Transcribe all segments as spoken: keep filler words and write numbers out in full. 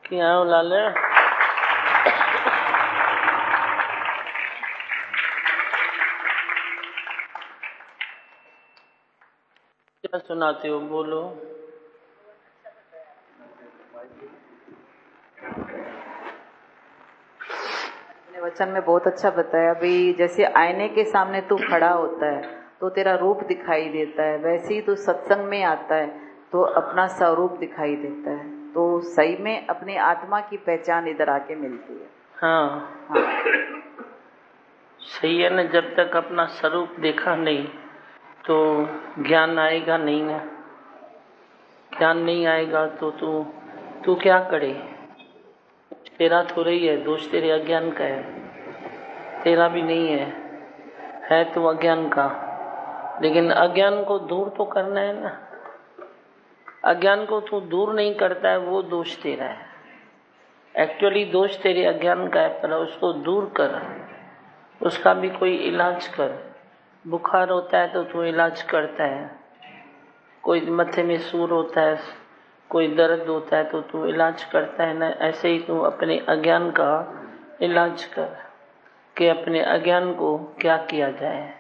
क्या हो लाले? क्या सुनाते हो, बोलो। वचन में बहुत अच्छा बताया। अभी जैसे आईने के सामने तू खड़ा होता है तो तेरा रूप दिखाई देता है, वैसे ही तू सत्संग में आता है तो अपना स्वरूप दिखाई देता है। तो सही में अपनी आत्मा की पहचान इधर आके मिलती है। हाँ, हाँ। सही है ना। जब तक अपना स्वरूप देखा नहीं तो ज्ञान आएगा नहीं ना। ज्ञान नहीं आएगा तो तू तू क्या करे? तेरा थोड़ा ही है दोष, तेरे अज्ञान का है। तेरा भी नहीं है, है तो अज्ञान का। लेकिन अज्ञान को दूर तो करना है ना। अज्ञान को तू दूर नहीं करता है, वो दोष तेरा है। एक्चुअली दोष तेरे अज्ञान का है, पर उसको दूर कर, उसका भी कोई इलाज कर। बुखार होता है तो तू इलाज करता है, कोई मत्थे में सूर होता है, कोई दर्द होता है तो तू इलाज करता है ना। ऐसे ही तू अपने अज्ञान का इलाज कर कि अपने अज्ञान को क्या किया जाए।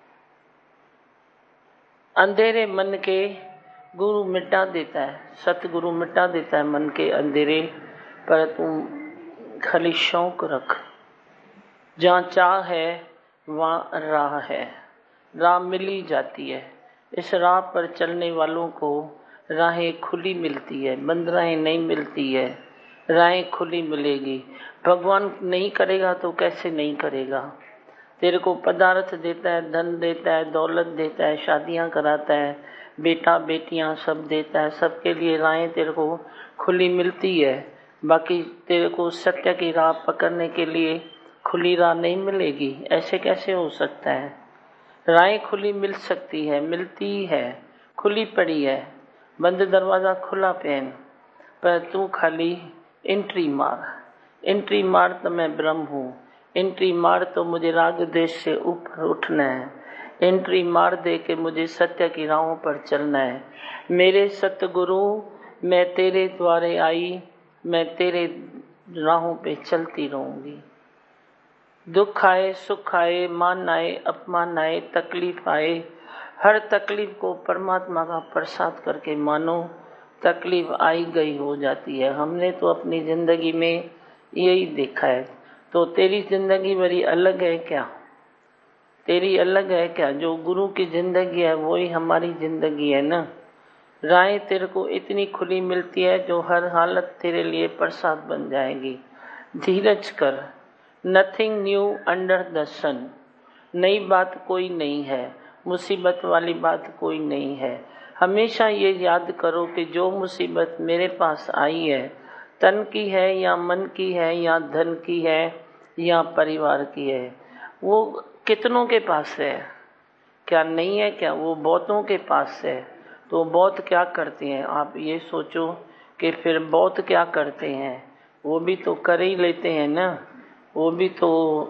अंधेरे मन के गुरु मिटा देता है, सतगुरु मिटा देता है मन के अंधेरे। पर तू खाली शौक रख, जहाँ चाह है वहाँ राह है, राह मिली जाती है। इस राह पर चलने वालों को राहें खुली मिलती है, बंद राहें नहीं मिलती है, राहें खुली मिलेगी। भगवान नहीं करेगा तो कैसे नहीं करेगा? तेरे को पदार्थ देता है, धन देता है, दौलत देता है, शादियां कराता है, बेटा बेटियां सब देता है। सबके लिए राहें तेरे को खुली मिलती है। बाकी तेरे को सत्य की राह पकड़ने के लिए खुली राह नहीं मिलेगी। ऐसे कैसे हो सकता है? राहें खुली मिल सकती है, मिलती है, खुली पड़ी है। बंद दरवाजा खुला पहन, पर तू खाली एंट्री मार। एंट्री मार तो मैं ब्रह्म हूँ, एंट्री मार तो मुझे राग देश से ऊपर उठना है। एंट्री मार दे के मुझे सत्य की राहों पर चलना है। मेरे सतगुरु, मैं तेरे द्वारे आई, मैं तेरे राहों पे चलती रहूंगी। दुख आए सुख आए, मान आए अपमान आए, तकलीफ आए, हर तकलीफ को परमात्मा का प्रसाद करके मानो। तकलीफ आई गई हो जाती है। हमने तो अपनी जिंदगी में यही देखा है। तो तेरी जिंदगी बड़ी अलग है क्या? तेरी अलग है क्या? जो गुरु की जिंदगी है वही हमारी जिंदगी है ना। राहें तेरे को इतनी खुली मिलती है जो हर हालत तेरे लिए प्रसाद बन जाएगी। धीरज कर। Nothing new under the sun. नई बात कोई नहीं है, मुसीबत वाली बात कोई नहीं है। हमेशा ये याद करो कि जो मुसीबत मेरे पास आई है, तन की है या मन की है या धन की है या परिवार की है, वो कितनों के पास है? क्या नहीं है क्या? वो बहुतों के पास है। तो बहुत क्या करते हैं? आप ये सोचो कि फिर बहुत क्या करते हैं? वो भी तो कर ही लेते हैं ना, वो भी तो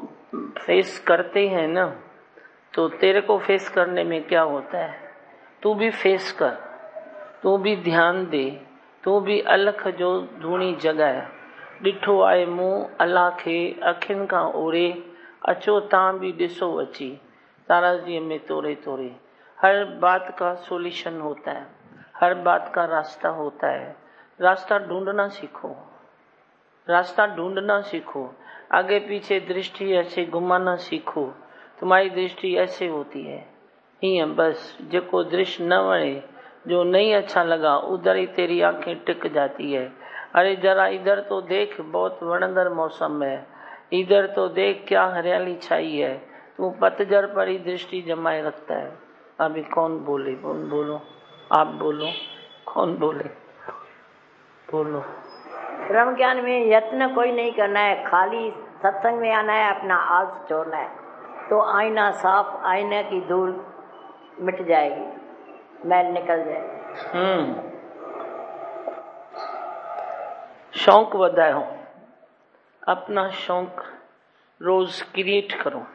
फेस करते हैं ना। तो तेरे को फेस करने में क्या होता है? तू भी फेस कर, तू भी ध्यान दे, तू भी अलख जो धूणी जगह ॾिठो आहे मुंह अला खे अखियुनि खां ओरे, अचो तव्हां भी ॾिसो अची ताराजीअ में तोड़े तोड़े। हर बात का सॉल्यूशन होता है, हर बात का रास्ता होता है। रास्ता ढूंढना सीखो, रास्ता ढूंढना सीखो। आगे पीछे दृष्टि ऐसे घुमाना सीखो। तुम्हारी दृष्टि ऐसे होती है ही बस, जेको दृश्य न वणे, जो नहीं अच्छा लगा, उधर ही तेरी आंखें टिक जाती है। अरे जरा इधर तो देख, बहुत वणंदर मौसम है, इधर तो देख क्या हरियाली छाई है। तू पतझड़ पर ही दृष्टि जमाए रखता है। अभी कौन बोले? कौन बोलो? आप बोलो, कौन बोले? बोलो। ब्रह्म ज्ञान में यत्न कोई नहीं करना है, खाली सत्संग में आना है, अपना आलस छोड़ना है, तो आईना साफ, आईने की धूल मिट जाएगी, मैल निकल जाएगी। हम्म शौक वधायो, अपना शौक रोज क्रिएट करो।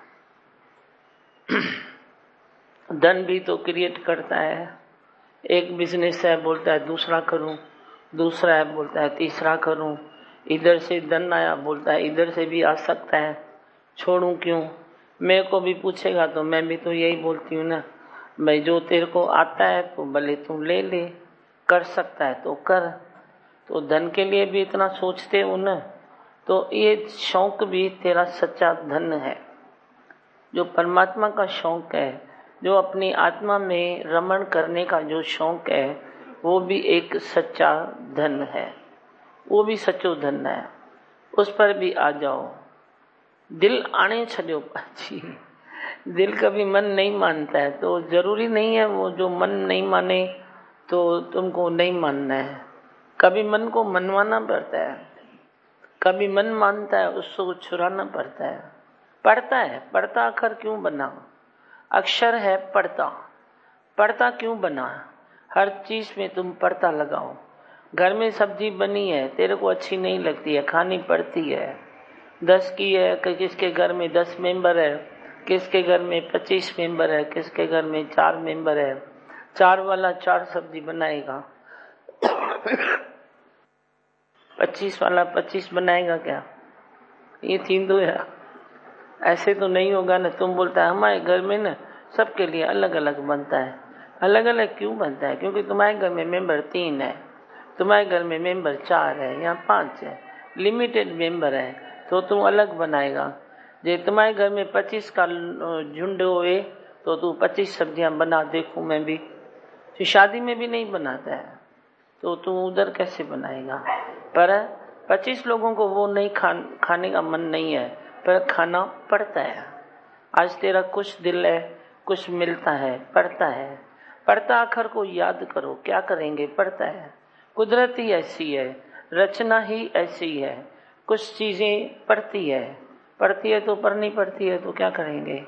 धन भी तो क्रिएट करता है। एक बिजनेस है, बोलता है दूसरा करूं, दूसरा है बोलता है तीसरा करूं। इधर से धन आया, बोलता है इधर से भी आ सकता है, छोड़ूं क्यों। मेरे को भी पूछेगा तो मैं भी तो यही बोलती हूँ ना, भाई जो तेरे को आता है तो भले तू ले ले, कर सकता है तो कर। तो धन के लिए भी इतना सोचते हो ना, तो ये शौक भी तेरा सच्चा धन है। जो परमात्मा का शौक है, जो अपनी आत्मा में रमण करने का जो शौक है, वो भी एक सच्चा धन है, वो भी सच्चो धन है। उस पर भी आ जाओ। दिल आने छड़ो पाछी, दिल कभी मन नहीं मानता है, तो जरूरी नहीं है वो जो मन नहीं माने तो तुमको नहीं मानना है। कभी मन को मनवाना पड़ता है, कभी मन मानता है उसको छुड़ाना पड़ता है। पढ़ता है, पढ़ता अक्षर क्यों बना? अक्षर है पढ़ता, पढ़ता क्यों बना? हर चीज में तुम पढ़ता लगाओ। घर में सब्जी बनी है, तेरे को अच्छी नहीं लगती है, खानी पड़ती है। दस की है, किसके घर में दस मेंबर है, किसके घर में पच्चीस मेंबर है, किसके घर में चार मेंबर है। चार वाला चार सब्जी बनाएगा, पच्चीस वाला पच्चीस बनाएगा क्या? ये थींदो है, ऐसे तो नहीं होगा ना। तुम बोलता है हमारे घर में ना सबके लिए अलग अलग बनता है। अलग अलग क्यों बनता है? क्योंकि तुम्हारे घर में मेंबर तीन है, तुम्हारे घर में मेंबर चार है या पांच है, लिमिटेड मेंबर है, तो तुम अलग बनाएगा। जे तुम्हारे घर में पच्चीस का झुंड होए तो तू पच्चीस सब्जियां बना, देखूं मैं भी। तो शादी में भी नहीं बनाता है तो तू उधर कैसे बनाएगा? पर पच्चीस लोगों को वो नहीं खा, खाने का मन नहीं है, पर खाना पड़ता है। आज तेरा कुछ दिल है, कुछ मिलता है, पड़ता है। पड़ता अक्षर को याद करो, क्या करेंगे? पड़ता है। कुदरत ही ऐसी है, रचना ही ऐसी है, कुछ चीजें पड़ती है, पड़ती है तो पढ़नी पड़ती है, तो क्या करेंगे?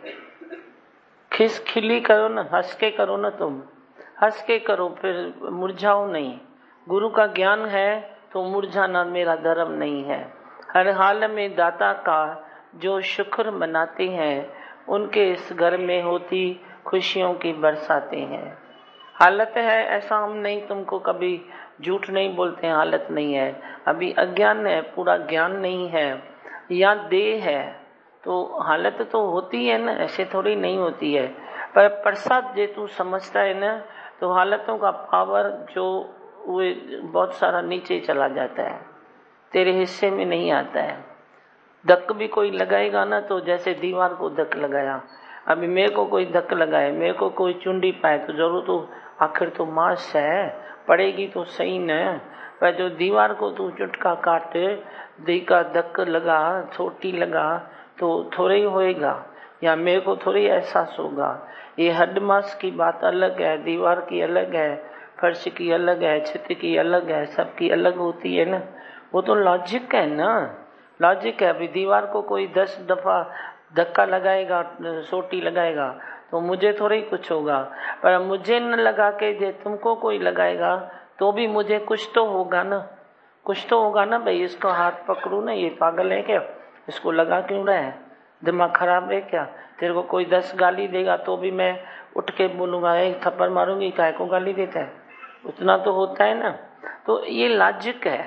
खिस खिली करो ना, हंस के करो ना, तुम हंस के करो, फिर मुरझाओ नहीं। गुरु का ज्ञान है तो मुरझाना मेरा धर्म नहीं है। हर हाल में दाता का जो शुक्र मनाते हैं, उनके इस घर में होती खुशियों की बरसाते हैं। हालत है ऐसा, हम नहीं तुमको कभी झूठ नहीं बोलते हैं, हालत नहीं है। अभी अज्ञान है, पूरा ज्ञान नहीं है, या देह है, तो हालत तो होती है ना, ऐसे थोड़ी नहीं होती है। पर प्रसाद जे तू समझता है ना, तो हालतों का पावर जो वो बहुत सारा नीचे चला जाता है, तेरे हिस्से में नहीं आता है। धक्क भी कोई लगाएगा ना, तो जैसे दीवार को धक्क लगाया, अभी मेरे को कोई धक्क लगाए, मेरे को कोई चुंडी पाए, तो जरूर तो आखिर तो मांस है, पड़ेगी तो सही न। पर जो दीवार को तू चुटका काट, दी का धक्क लगा, छोटी लगा, तो थोड़े ही होएगा, या मेरे को थोड़ी एहसास होगा। ये हड्ड मांस की बात अलग है, दीवार की अलग है, फर्श की अलग है, छत की अलग है, सबकी अलग होती है ना। वो तो लॉजिक है ना, लॉजिक है। अभी दीवार को कोई दस दफा धक्का लगाएगा, सोटी लगाएगा, तो मुझे थोड़ा ही कुछ होगा। पर मुझे न लगा के जे तुमको कोई लगाएगा, तो भी मुझे कुछ तो होगा ना, कुछ तो होगा ना। भाई इसको हाथ पकड़ू ना, ये पागल है क्या, इसको लगा क्यों रहा है, दिमाग खराब है क्या? तेरे को कोई दस गाली देगा तो भी मैं उठ के बोलूंगा, एक थप्पड़ मारूंगी, काय को गाली देता है? उतना तो होता है ना। तो ये लॉजिक है,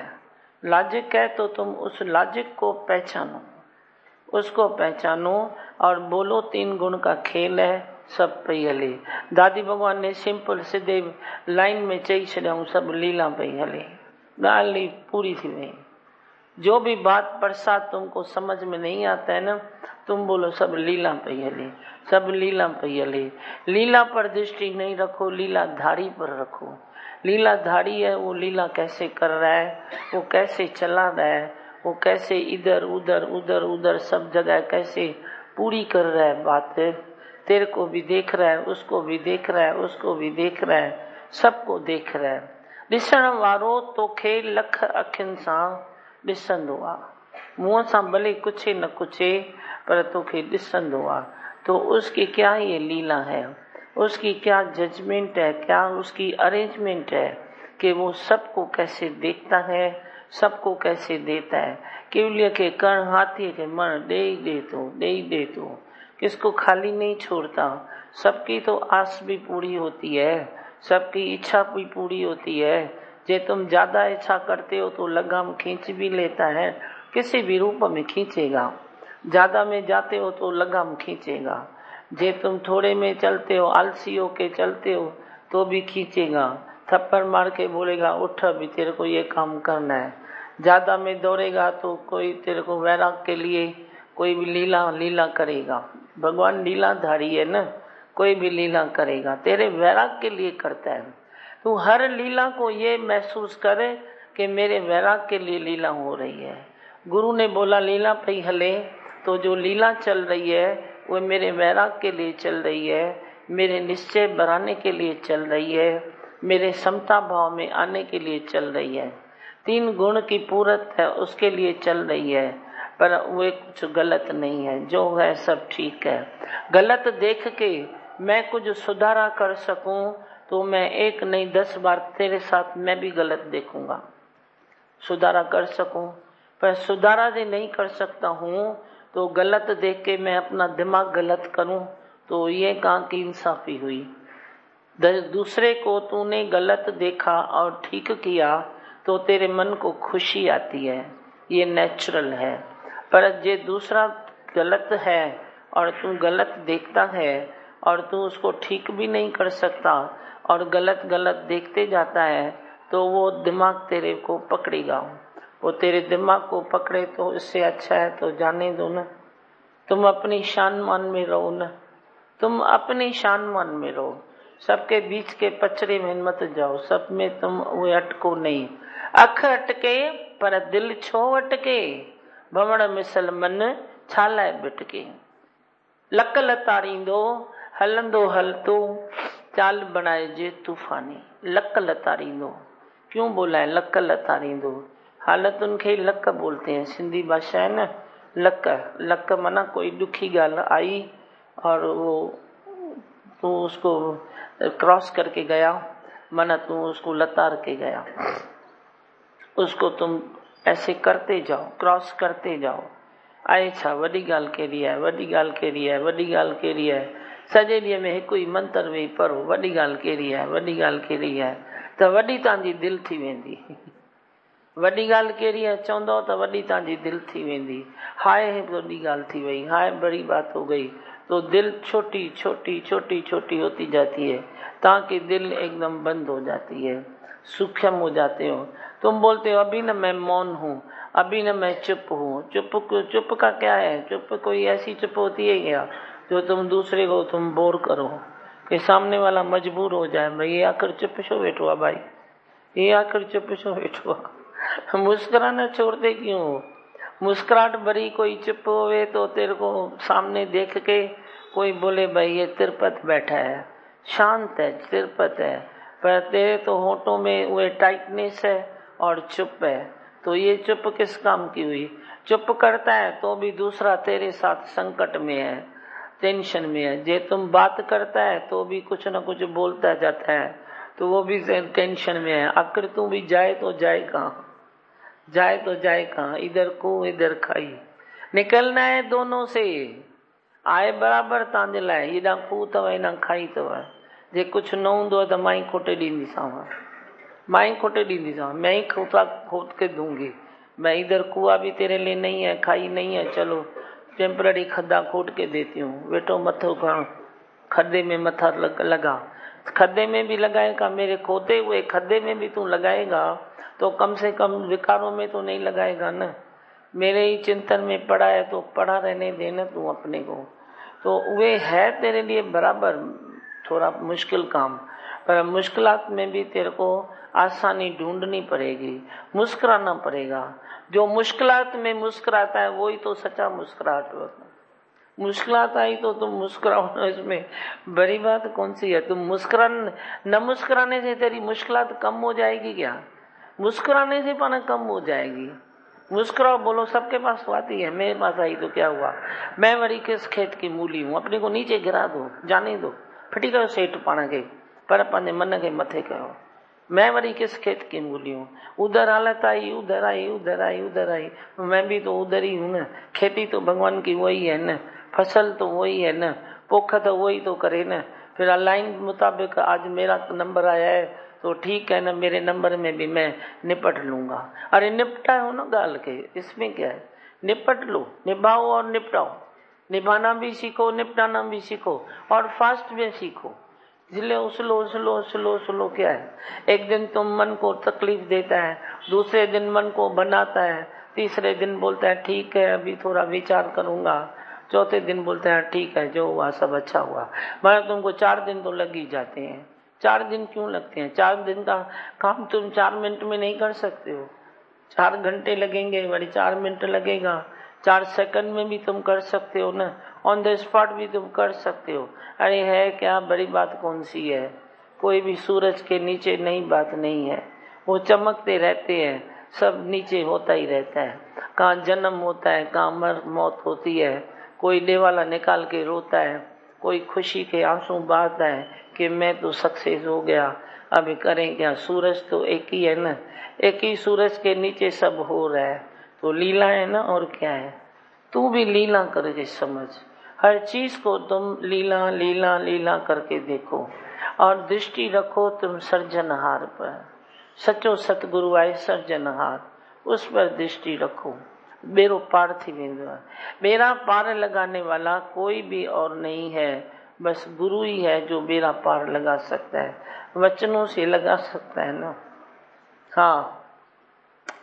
लॉजिक है, तो तुम उस लॉजिक को पहचानो, उसको पहचानो और बोलो तीन गुण का खेल है सब पई हले। दादी भगवान ने सिंपल सीधे लाइन में चई छॾियऊं, सब लीला पई हले, ॻाल्हि पूरी थी वई। जो भी बात प्रसाद तुमको समझ में नहीं आता है ना, तुम बोलो सब लीला पई हले, सब लीला पई हले। लीला पर दृष्टि नहीं रखो, लीला धारी पर रखो। लीला धारी है, वो लीला कैसे कर रहा है, वो कैसे चला रहा है, वो कैसे इधर उधर उधर उधर सब जगह कैसे पूरी कर रहा है बात। तेरे को भी देख रहा है, उसको भी देख रहा है, उसको भी देख रहा है, सबको देख रहा है। ॾिसण वारो तोखे लख अखियुनि सां ॾिसंदो आहे, मुंहं सां भले कुछ न कुछ, पर तोखे ॾिसंदो आहे। तो उसकी क्या ये लीला है, उसकी क्या जजमेंट है, क्या उसकी अरेंजमेंट है कि वो सबको कैसे देखता है, सबको कैसे देता है। केवलिया के कर्ण हाथी के मन दे ही दे तो दे ही दे तो, किसको खाली नहीं छोड़ता। सबकी तो आस भी पूरी होती है, सबकी इच्छा भी पूरी होती है, जे तुम ज्यादा इच्छा करते हो तो लगाम खींच भी लेता है, किसी भी रूप में खींचेगा। ज्यादा में जाते हो तो लगाम खींचेगा। जे तुम थोड़े में चलते हो, आलसी हो के चलते हो तो भी खींचेगा। थप्पड़ मार के बोलेगा उठ, अभी तेरे को ये काम करना है। ज्यादा में दौड़ेगा तो कोई तेरे को वैराग के लिए कोई भी लीला लीला करेगा। भगवान लीलाधारी है ना, कोई भी लीला करेगा, तेरे वैराग के लिए करता है। तू हर लीला को ये महसूस करे कि मेरे वैराग के लिए लीला हो रही है। गुरु ने बोला लीला पई हले, तो जो लीला चल रही है वो मेरे वैराग के लिए चल रही है, मेरे निश्चय बढ़ाने के लिए चल रही है, मेरे समता भाव में आने के लिए चल रही है, तीन गुण की पूरत है उसके लिए चल रही है। पर वे कुछ गलत नहीं है, जो है सब ठीक है। गलत देख के मैं कुछ सुधारा कर सकूं तो मैं एक नहीं दस बार तेरे साथ मैं भी गलत देखूंगा, सुधारा कर सकूं। पर सुधारा जो नहीं कर सकता हूं तो गलत देख के मैं अपना दिमाग गलत करूं तो ये कहाँ की इंसाफी हुई। दूसरे को तूने गलत देखा और ठीक किया तो तेरे मन को खुशी आती है, ये नेचुरल है। पर जे दूसरा गलत है और तू गलत देखता है और तू उसको ठीक भी नहीं कर सकता और गलत गलत देखते जाता है तो वो दिमाग तेरे को पकड़ेगा। वो तेरे दिमाग को पकड़े तो इससे अच्छा है तो जाने दो ना, तुम अपनी शान मान में रहो ना, तुम अपनी शान मान में रहो, सबके बीच के पचड़े में मत जाओ, सब में तुम वो अटको नहीं। अख अटके पर दिल छो अटके, भवण मिसल मन छालाए बिटके। लक लतारींदो हलंदो हलतो, चाल बनाए जे तूफानी। लक लतारींदो क्यों बोला है लक लतारींदो? हालत उनके लक बोलते हैं, सिंधी भाषा है ना। लक लक मना कोई दुखी गाल आई और वो तू उसको क्रॉस करके गया, मना तू उसको लतार के गया, उसको तुम ऐसे करते जाओ, क्रॉस करते जाओ। आए छा वॾी ॻाल्हि कहिड़ी आहे, वॾी ॻाल्हि कहिड़ी आहे, वॾी ॻाल्हि कहिड़ी आहे। सॼे ॾींहं में हिकु ई मंत्र वेही पढ़ो, वॾी ॻाल्हि कहिड़ी आहे, वॾी ॻाल्हि कहिड़ी आहे, त वॾी तव्हांजी दिलि थी वेंदी। वॾी ॻाल्हि कहिड़ी आहे चवंदव त वॾी तव्हांजी दिलि थी वेंदी। हाय वॾी ॻाल्हि थी वई, हाय बड़ी बात हो गई, तो दिल छोटी छोटी छोटी छोटी होती जाती है, ताकि दिल एकदम बंद हो जाती है, सूक्ष्म हो जाते हो। तुम बोलते हो अभी न मैं मौन हूँ, अभी न मैं चुप हूँ। चुप चुप का क्या है? चुप कोई ऐसी चुप होती है क्या जो तुम दूसरे को तुम बोर करो कि सामने वाला मजबूर हो जाए, भाई ये आकर चुप छो बैठो आ, भाई ये आकर चुप छो बैठो आ। मुस्कुराना छोड़ते क्यों? मुस्कुराहट भरी कोई चुप होवे तो तेरे को सामने देख के कोई बोले भाई ये तिरपत बैठा है, शांत है, तिरपत है, पर तेरे तो होठों में वो टाइटनेस है और चुप है, तो ये चुप किस काम की हुई? चुप करता है तो भी दूसरा तेरे साथ संकट में है, टेंशन में है। जे तुम बात करता है तो भी कुछ न कुछ बोलता जाता है, तो वो भी टेंशन में है। आखिर तू भी जाए तो जाए कहाँ, जाए तो जाए कहाँ? इधर को इधर खाई, निकलना है दोनों से। आए बराबर तव्हांजे लाइ, हेॾां खूह अथव हेॾां खाई अथव। जे कुछ न हूंदो त मां ई खोटे ॾींदीसांव, मां ही खोटे ॾींदीसांव, मैं ही खोटा खोद के दूंगी। मैं इधर कुआ भी तेरे लिए नहीं है, खाई नहीं है, चलो टेम्पररी खड्डा खोद के देती हूँ, बेटो मथो खण, खड्डे में मथा लग, लगा। खड्डे में भी लगाएगा, मेरे खोदे हुए खड्डे में भी तू लगाएगा तो कम से कम विकारों में तो नहीं लगाएगा ना। मेरे ही चिंतन में पड़ा है तो पड़ा रहने देना तू अपने को। तो वे है तेरे लिए बराबर थोड़ा मुश्किल काम, पर मुश्किलात में भी तेरे को आसानी ढूंढनी पड़ेगी, मुस्कुराना पड़ेगा। जो मुश्किलात में मुस्कुराता है वही तो सच्चा मुस्कुराहट होता है। मुश्किलात आई तो तुम मुस्कुराओ, इसमें बड़ी बात कौन सी है? तुम मुस्कुरा न मुस्कुराने से तेरी मुश्किलात कम हो जाएगी क्या? मुस्कुराने से पाना कम हो जाएगी। मुस्कुराओ, बोलो सबके पास आती है, मेरे पास आई तो क्या हुआ? मैं वरी किस खेत की मूली हूँ, अपने को नीचे गिरा दो, जाने दो, फटी कयो सेठ पाण खे, पर पंहिंजे मन खे मथे कयो। मैं वरी किस खेत की मूली हूँ, उधर हालत आई उधर आई उधर आई उधर आई, मैं भी तो उधर ही हूँ ना। खेती तो भगवान की वही है न, फसल तो वही है न, पोख तो वही तो करे न। फिर लाइन मुताबिक आज मेरा नंबर आया है तो ठीक है ना, मेरे नंबर में भी मैं निपट लूंगा। अरे निपटा हो ना गाल के, इसमें क्या है, निपट लो, निभाओ और निपटाओ। निभाना भी सीखो, निपटाना भी सीखो और फास्ट में सीखो। इसलिए स्लो स्लो स्लो स्लो क्या है, एक दिन तुम मन को तकलीफ देता है, दूसरे दिन मन को बनाता है, तीसरे दिन बोलता है ठीक है अभी थोड़ा विचार करूंगा, चौथे दिन बोलता है ठीक है जो हुआ सब अच्छा हुआ। मगर तुमको चार दिन तो लग ही जाते हैं। चार दिन क्यों लगते हैं? चार दिन का काम तुम चार मिनट में नहीं कर सकते हो। चार घंटे लगेंगे, बड़ी चार मिनट लगेगा। चार सेकंड में भी तुम कर सकते हो ना, ऑन द स्पॉट भी तुम कर सकते हो। अरे है क्या बड़ी बात कौन सी है? कोई भी सूरज के नीचे नई बात नहीं है, वो चमकते रहते हैं, सब नीचे होता ही रहता है। कहाँ जन्म होता है, कहाँ मर मौत होती है, कोई देवाला निकाल के रोता है, कोई खुशी के आंसू बहाता है कि मैं तो सक्सेस हो गया, अभी करें क्या। सूरज तो एक ही है ना, एक ही सूरज के नीचे सब हो रहा है, तो लीला है ना, और क्या है। तू भी लीला करके समझ, हर चीज को तुम लीला लीला लीला करके देखो और दृष्टि रखो तुम सर्जनहार पर। सचो सतगुरु आए सर्जनहार, उस पर दृष्टि रखो। बेरो पार थी वेंदो, बेरा पार लगाने वाला कोई भी और नहीं है, बस गुरु ही है जो बेरा पार लगा सकता है, वचनों से लगा सकता है ना। हाँ,